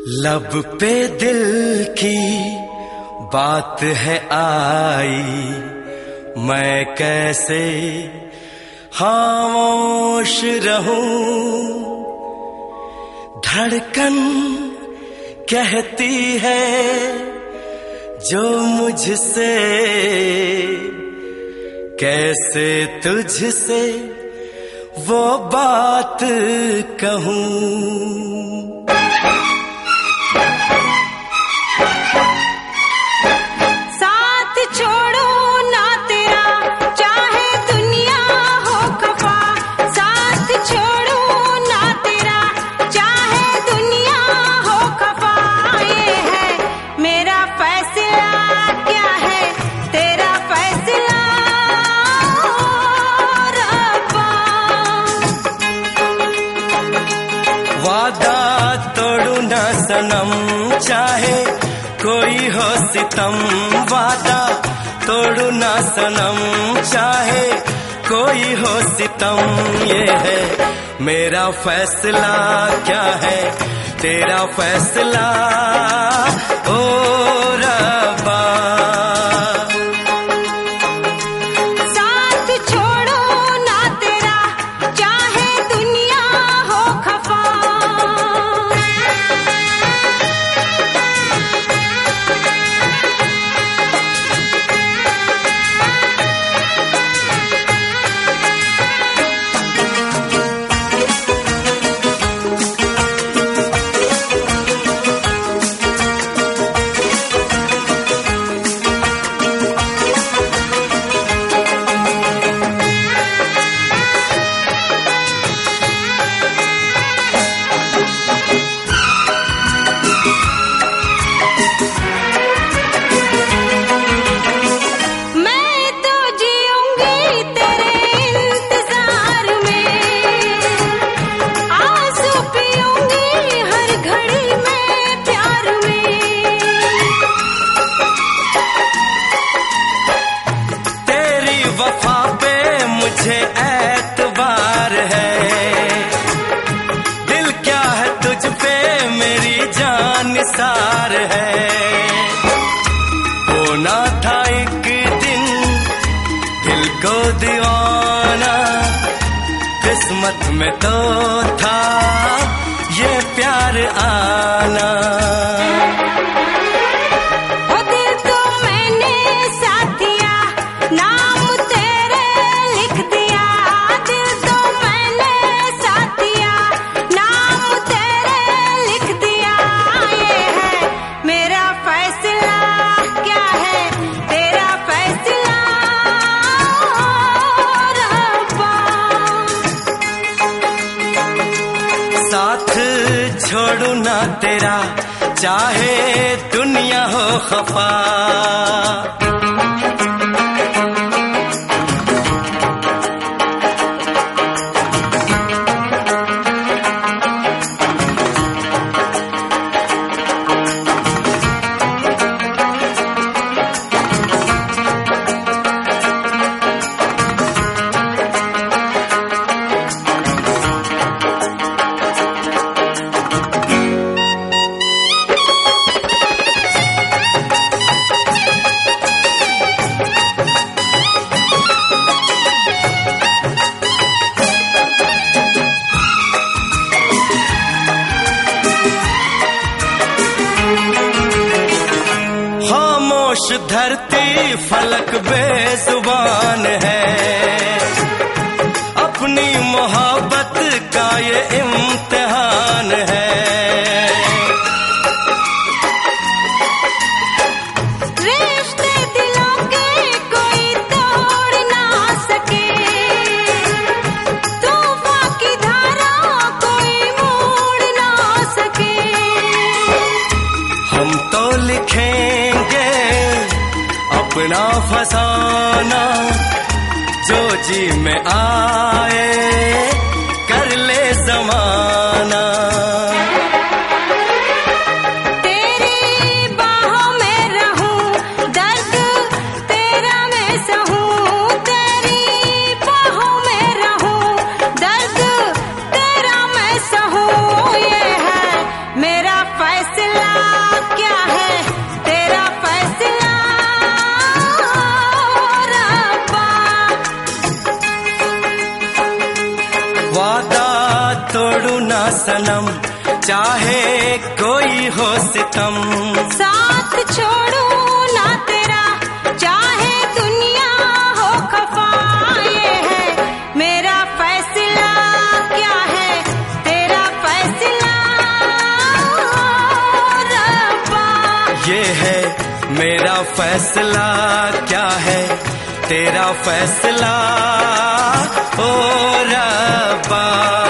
लब पे दिल की बात है आई, मैं कैसे खामोश रहूं। धड़कन कहती है जो मुझसे, कैसे तुझसे वो बात कहूं। वादा तोड़ू ना सनम, चाहे कोई हो सितम। वादा तोड़ू ना सनम, चाहे कोई हो सितम। ये है मेरा फैसला, क्या है तेरा फैसला ओ रब्बा। मुझे एतबार है, दिल क्या है तुझ पे मेरी जान निसार है। होना था एक दिन दिल को दीवाना, किस्मत में तो था ये प्यार आना। साथ छोड़ू ना तेरा, चाहे दुनिया हो खफा। खामोश धरती फलक बेजुबान है, अपनी मोहब्बत का ये इम्तिहान है। रिश्ते दिलों के कोई तोड़ ना सके, तूफान की धारा कोई मोड़ ना सके। हम तो लिखेंगे अपना फसाना, जो जी में आए कर ले ज़माना। तेरी बाहों में रहूं, दर्द तेरा मैं सहूं। तेरी बाहों में रहूं, दर्द तेरा मैं सहूं। ये है मेरा फैसला। सनम, चाहे कोई हो सितम। साथ छोड़ू ना तेरा, चाहे दुनिया हो खफा। ये है मेरा फैसला, क्या है तेरा फैसला रब्बा। ये है मेरा फैसला, क्या है तेरा फैसला ओ रब्बा।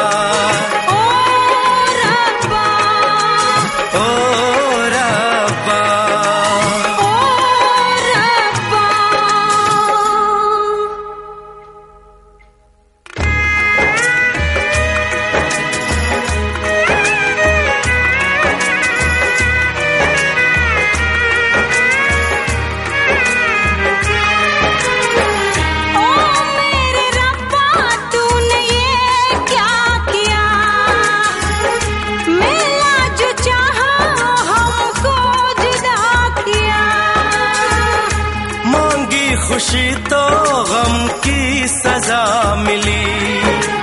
खुशी तो गम की सजा मिली,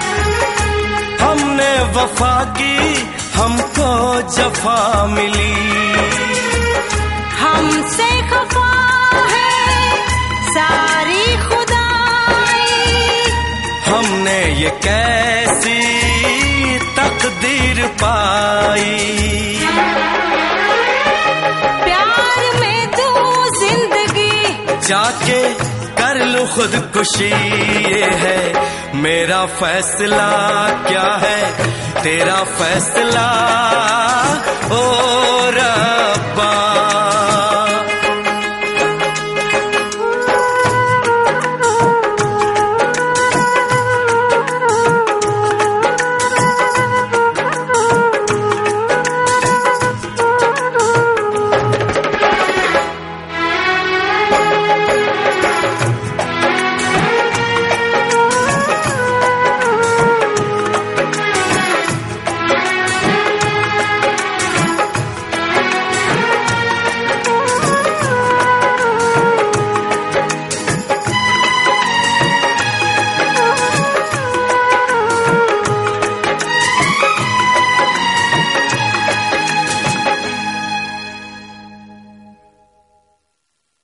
हमने वफा की हमको जफा मिली। हमसे खफा है सारी खुदाई, हमने ये कैसी तकदीर पाई। प्यार में तू जिंदगी जाके कर लूं खुदकुशी। ये है मेरा फैसला, क्या है तेरा फैसला ओ